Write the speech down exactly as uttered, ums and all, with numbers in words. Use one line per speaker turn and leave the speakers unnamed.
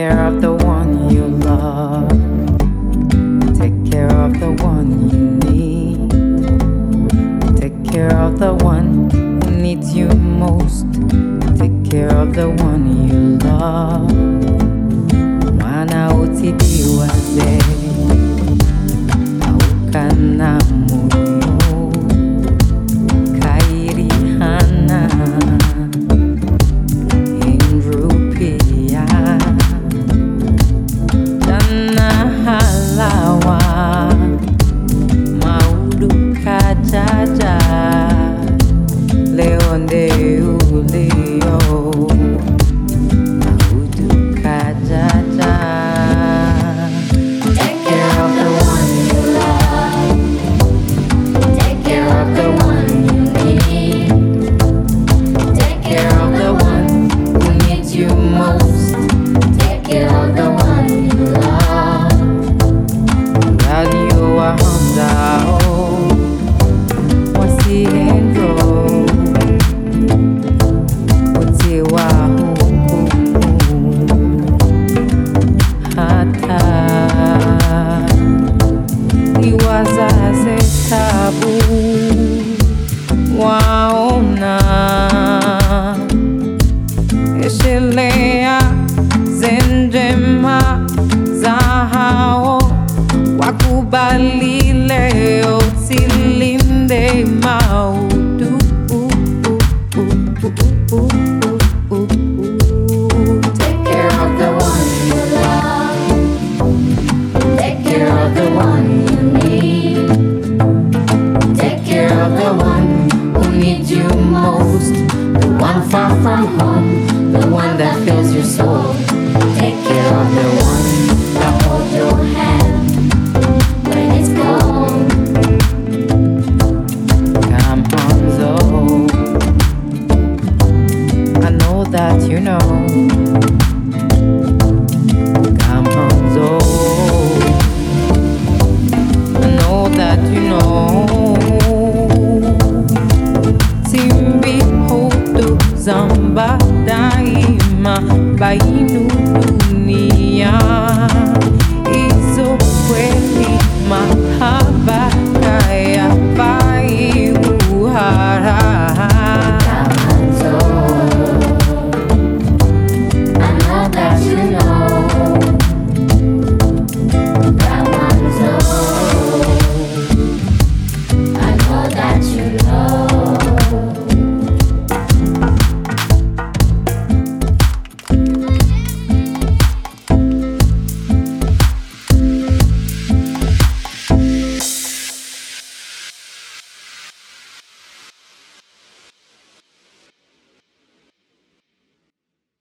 care of the one you love. Take care of the one you need. Take care of the one who needs you most. Take care of the one you love. Mwana utidiwaze aukana moyo kairi hana inrupia dana halawa maudu kajaja leonde ulio maudu kajaja.
Take care of the one you love. Take care of the one you need. Take care of the one who needs you most. Take care of the one you love.
Radio Honda, wasiendro utiwa hukumu hata iwazaze tabu waona eshelea zenjema za hao wakubali leo silinde maudu.
Take care of the one you love. Take care of the one you need. Take care of the one who needs you most. The one far from home, the one that fills your soul. Take care of the one that holds your hand when it's cold.
Come on, Zoe. I know that you know. Come on, Zoe. I know that you know. Simbi hotu zamba daima bainu